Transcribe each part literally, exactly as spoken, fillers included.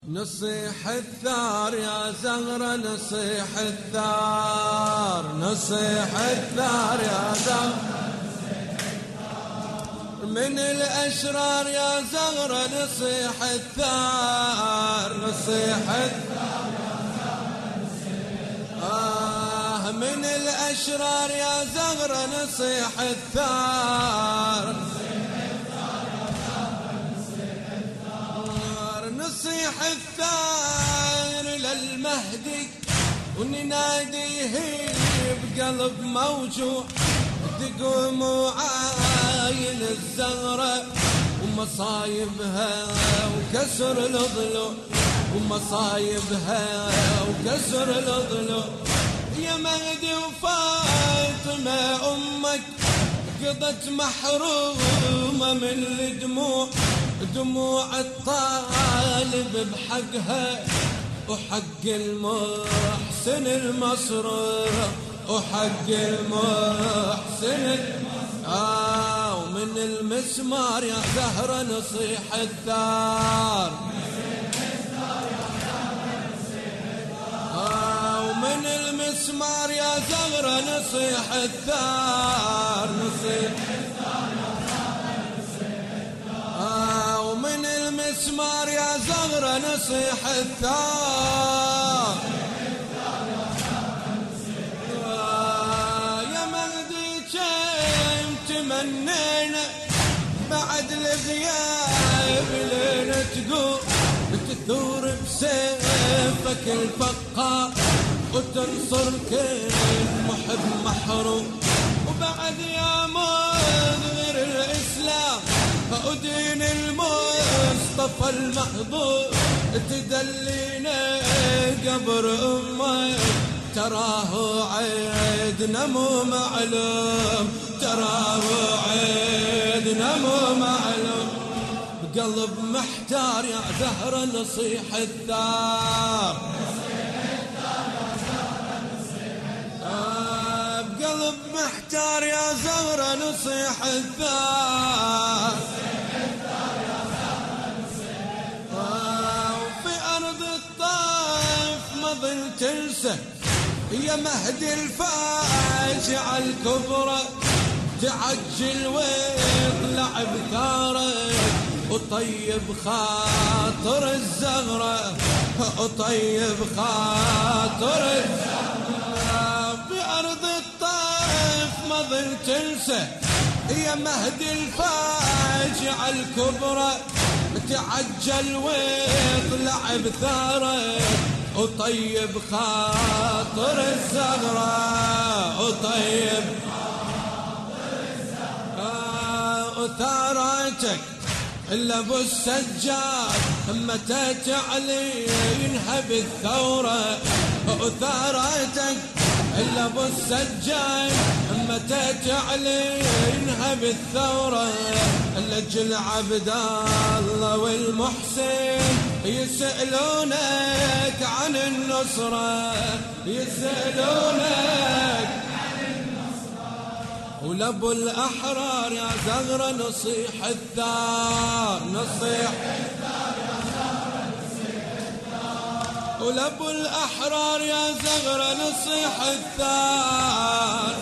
نصيح الثار يا زهرة نصيح الثار، نصيح الثار يا زهرة من الأشرار يا زهرة نصيح الثار، نصيح الثار يا زهرة آه من الأشرار يا زهرة نصيح الثار، نصيح الثار للمهدي ونناديه بقلب موجوع، تقوم وعاين الزهرة ومصايبها وكسر الضلوع، ومصايبها وكسر الضلوع. يا مهدي وفاطمة أمك قضت محرومة من الدموع، دموع الطالب بحقها وحق المحسن المسرور، وحق المحسن آه ومن المسمار يا زهرة نصيح الثار، آه ومن المسمار يا زهرة نصيح الثار، نصيح ومن المسمار يا زهرة نصيح الثار. يا مهدي كم تمنينا بعد الغياب لين تقوم تثور بسيفك الفقار وتنصر كل محب محروم، وبعد يا مظهر الإسلام ودين المصطفى المحظور تدلينا قبر أمك، تراه عيدنا مو معلوم، تراه عيدنا مو معلوم. بقلب محتار يا زهرة نصيح الثار، آه بقلب محتار يا زهرة نصيح الثار. ظل تنسى يا مهدي الفاجعة الكبرى، تعجل واطلع بثارك وطيب خاطر الزهرة، وطيب خاطر الزهرة. بأرض الطائف ما ظل تنسى يا مهدي الفاجعة الكبرى، تعجل واطلع بثارك وطيب خاطر الزهرة، وطيب خاطر الزهرة. وثارتك إلا أبو السجاد متى تعلي ينهب الثورة، وثارتك إلا أبو السجاد متى تعلي ينهب الثورة. لجل عبد الله والمحسن يسألونك عن النصرة، يسألونك عن النصرة. ولابو الأحرار يا زهرة نصيح الثار، نصيح الثار يا زهرة نصيح الثار. ولابو الأحرار يا زهرة نصيح الثار،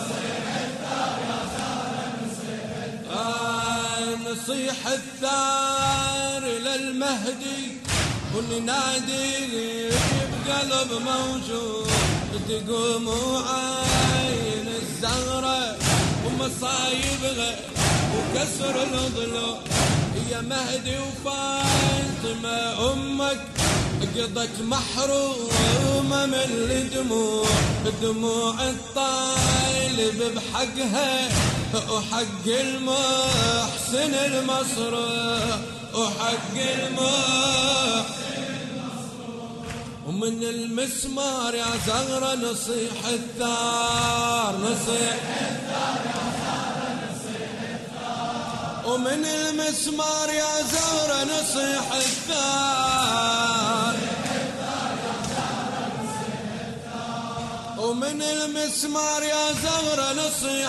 نصيح الثار للمهدي وننادي بقلب موجود، تقوم وعاين الزهرة ومصايبها وكسر الضلوع. يا مهدي وفاطمة أمك قضت محرومة من الدموع، دموع الطالب بحقها وحق المحسن المسرور، وحق المحسن المسرور. ومن المسمار يا زهرة نصيح الثار، نصيح الثار يا زهرة نصيح الثار. ومن المسمار يا زهرة نصيح الثار، ومن المسمار يا زهرة نصيح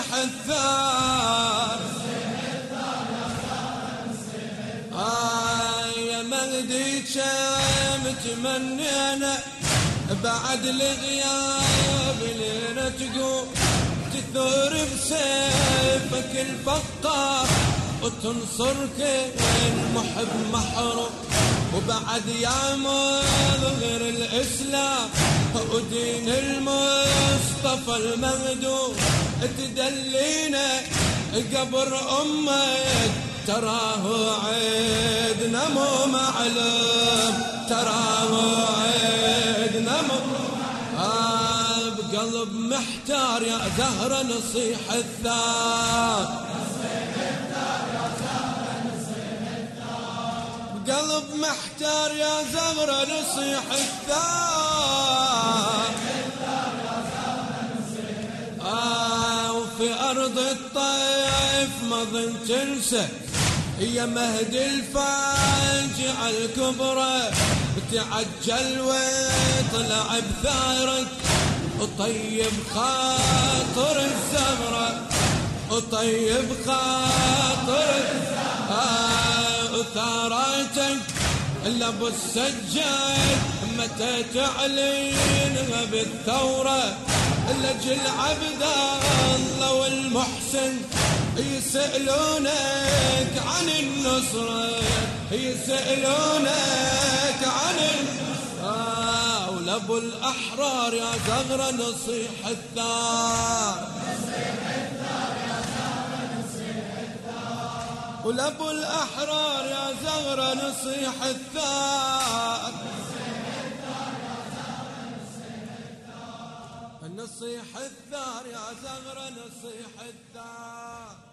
الثار. آه يا والديك متمنينا بعد الغياب لنا تقوم تثور بسيفك الفقار وتنصر كل محب محروم، وبعد يا مظهر الإسلام ودين المصطفى المهدوم تدلينا قبر أمك تراه عيدنا مو معلوم، تراه عيدنا مو آه بقلب محتار يا زهرة نصيح الثار، قلب محتار يا زهرة نصيح الثار. آه وفي أرض الطيف ما ظن تنسى يا مهدي الفاجعة الكبرى، بتعجل وطلع بثارك وطيب خاطر الزهرة، وطيب خاطر آه وثاراتك لابو السجاد متى تعلنها بالثورة، لجل عبد الله والمحسن يسألونك عن النصرة، يسألونك عن النصرة، ولابو الأحرار يا زهرة نصيح الثار، ولابو الأحرار يا زهرة نصيح الثار، نصيح الثار يا زهرة نصيح الثار.